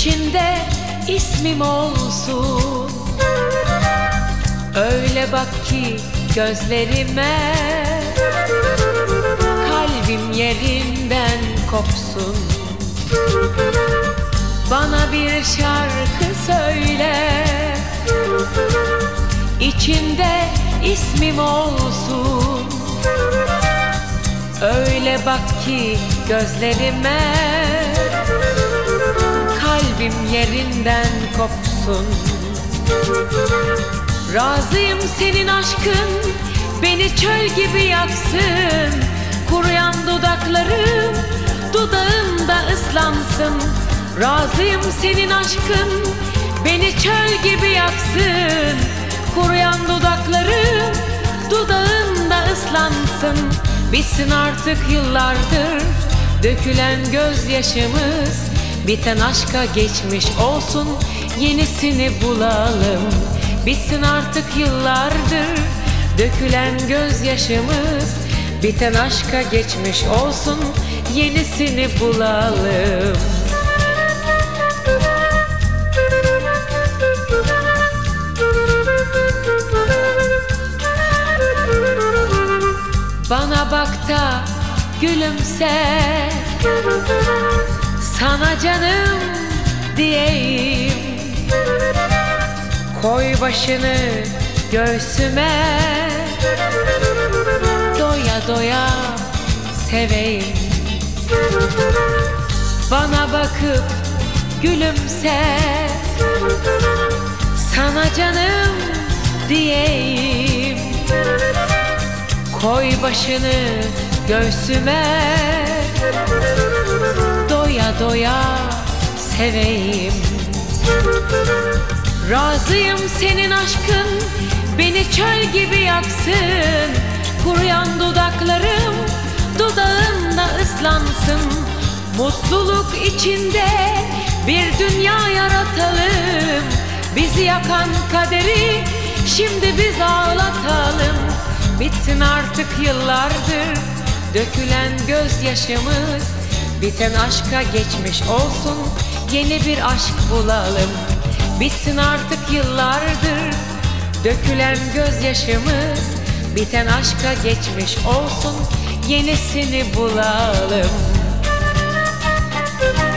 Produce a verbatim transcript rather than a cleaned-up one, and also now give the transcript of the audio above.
içinde ismim olsun. Öyle bak ki gözlerime, kalbim yerinden kopsun. Bana bir şarkı söyle, içinde ismim olsun. Öyle bak ki gözlerime, kalbim yerinden kopsun. Razıyım senin aşkın beni çöl gibi yaksın. Kuruyan dudaklarım dudağında ıslansın. Razıyım senin aşkın beni çöl gibi yaksın. Kuruyan dudaklarım dudağında ıslansın. Bitsin artık yıllardır dökülen gözyaşımız. Biten aşka geçmiş olsun, yenisini bulalım. Bitsin artık yıllardır dökülen gözyaşımız. Biten aşka geçmiş olsun, yenisini bulalım. Bana bak da gülümse, sana canım diyeyim. Koy başını göğsüme, doya doya seveyim. Bana bakıp gülümse, sana canım diyeyim. Koy başını göğsüme, doya doya seveyim. Razıyım senin aşkın beni çöl gibi yaksın. Kuruyan dudaklarım dudağında ıslansın. Mutluluk içinde bir dünya yaratalım. Bizi yakan kaderi şimdi biz ağlatalım. Bitsin artık yıllardır dökülen gözyaşımız. Biten aşka geçmiş olsun, yeni bir aşk bulalım. Bitsin artık yıllardır dökülen gözyaşımız. Biten aşka geçmiş olsun, yenisini bulalım.